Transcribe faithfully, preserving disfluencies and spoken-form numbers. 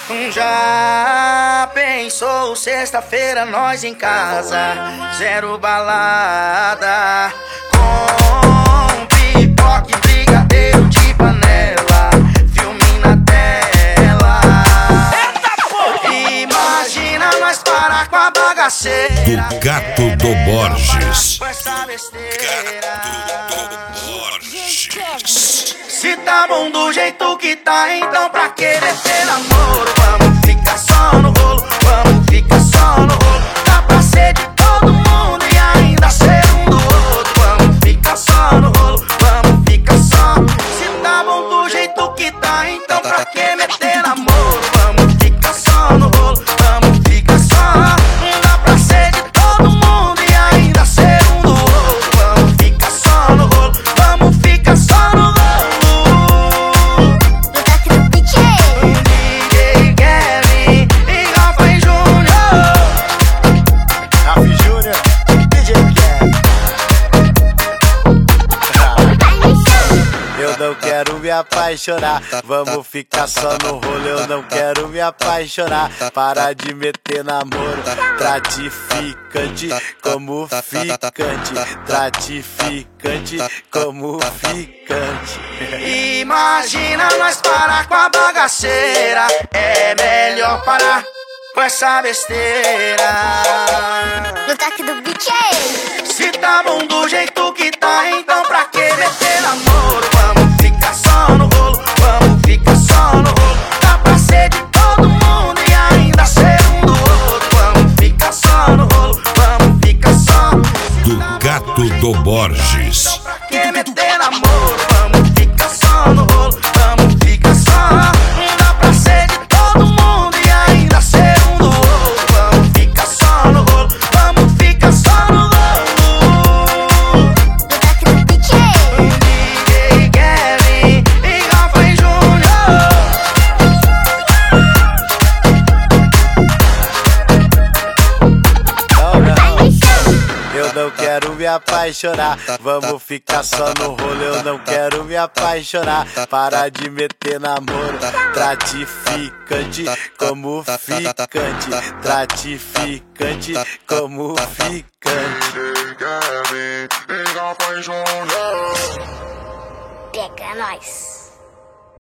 Já pensou sexta-feira nós em casa, zero balada, com pipoca e brigadeiro de panela, filme na tela. Imagina nós parar com a bagaceira do Gato do Borges. com essa besteira. Gato do Borges. Se tá bom do jeito que tá, então pra que meter namoro? Vamos ficar só no rolo, vamos ficar só no rolo. Dá pra ser de todo mundo e ainda ser um do outro. Vamos ficar só no rolo, vamos ficar só. Se tá bom do jeito que tá, então pra que meter namoro? Vamos ficar só no rolo, vamos ficar só. Dá pra ser de todo mundo e ainda ser um do outro. Vamos ficar só no rolo, vamos ficar só no rolo. Eu não quero me apaixonar, vamos ficar só no rolo. Eu não quero me apaixonar, para de meter namoro. Gratificante como ficante, gratificante como ficante. Imagina nós parar com a bagaceira, é melhor parar com essa besteira. No toque do D J. Se tá bom do jeito que tá, então pra que meter namoro? Vamos ficar só no rolo, vamos ficar só no rolo. Dá pra ser de todo mundo e ainda ser um do outro. Vamos ficar só no rolo, vamos ficar só. Do Gato do Borges. Então pra que meter namoro? Vamos ficar só no rolo, vamos ficar só. Dá pra ser de todo mundo e ainda ser um do outro. Vamos ficar só no rolo, vamos ficar só no rolo. Eu não quero me apaixonar, vamos ficar só no rolo. Eu não quero me apaixonar, para de meter namoro. Gratificante como ficante, gratificante como ficante. Pega nós.